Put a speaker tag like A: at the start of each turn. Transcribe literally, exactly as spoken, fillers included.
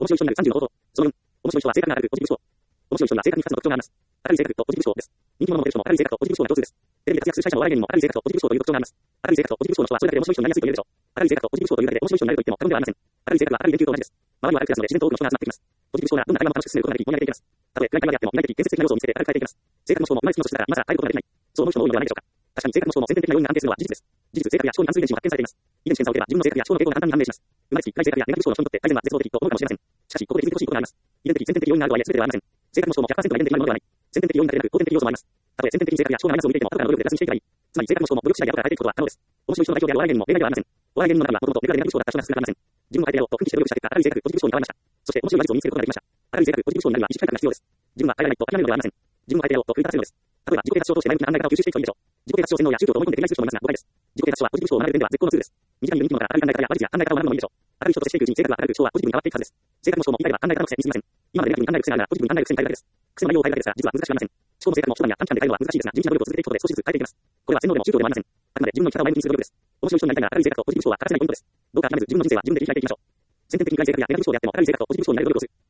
A: 面白い人になるさんじゅうの方法。そのよん、面白い人は性格が明るくポジティブ思考。面白い人には性格にふたつの特徴があります。明るい性格とポジティブ思考です。人気者のモデルも明るい性格とポジティブ思考が共通です。テレビで活躍する会社のお笑い芸人も明るい性格とポジティブ思考という特徴があります。明るい性格とポジティブ思考の人はそれだけで面白い人になりやすいと言えるでしょう。明るい性格とポジティブ思考というだけで面白い人になれると言っても過言ではありません。明るい性格は明るい電球と同じです。周りは明るくなるので自然と多くの人が集まってきます。ポジティブ思考ならどんな会話も楽しく進めることができ、盛り上げていきます。たとえ暗い会話であっても未来的建設的な要素を見せて明るく変えていきます。性格の人も今一つの人だからまだ変えることができない。そう思う人も多いのではないでしょうか。確かに性格の人も先天的な要因が安定するのは事実です。事実、性格や思考に関する遺伝子も発見されています。遺伝子検査を受ければ自分の性格や思考の傾向が簡単に判明します。生まれつき暗い性格やネガティブ思考の人にとって改善は絶望的と思うかもしれません。しかし、ここで気づいてほしいことがあります。遺伝的、先天的要因があるとはいえ全てではありません。性格の人も ひゃくパーセント が遺伝的なものではない。先天的要因だけでなく後天的要素もあります。たとえ先天的に性格や思考がマイナスを見ていても後からの努力でプラスにしていけばいい。つまり性格の人も努力次第で後から変えていくことは可能です。面白い人の代表であるお笑い芸人も例外ではありません。お笑い芸人の中にはもともとネガティブ思考だった人が少なくありません。自分を変えてやろうと奮起して努力した結果、明るい性格、ポジティブ思考に変わりました。そして面白い話術を身につけることができました。明るい性格、ポジティブ思考になるには意識改革が必要です。自分は変えられないと諦めるのではありません。自分を変えてやろうと奮い立たせるのです。例えば自己啓発書を通して前向きな考え方を吸収していくといいでしょう。自己啓発書を洗脳や宗教と思い込んで敵対する人もいますが誤解です。自己啓発書はポジティブ思考を学べる点では絶好のツールです。身近にいる人気者から明るい考え方や話術や考え方を学ぶのもいいでしょう。明るい人と接していくうちに性格が明るく思考はポジティブに変わっていくはずです。性格の人も言い換えれば考え方の癖に過ぎません。今までネガティブに考える癖があるならポジティブに考える癖に変えるだけです。癖の内容を変えるだけですが実は難しくありません。思考の性格も手段や短期間で変えるのは難しいですが地道な努力を続けていくことで少しずつ変えていきます。これは洗脳でも宗教でもありません。あくまで自分の生き方を前向きにする努力です。面白い人になりたいなら明るい性格とポジティブ思考は欠かせないポイントです。どうか諦めず自分の人生は自分で切り開いていきましょう。先天的に暗い性格やネガティブ思考であっても明るい性格とポジティブ思考になる努力をする。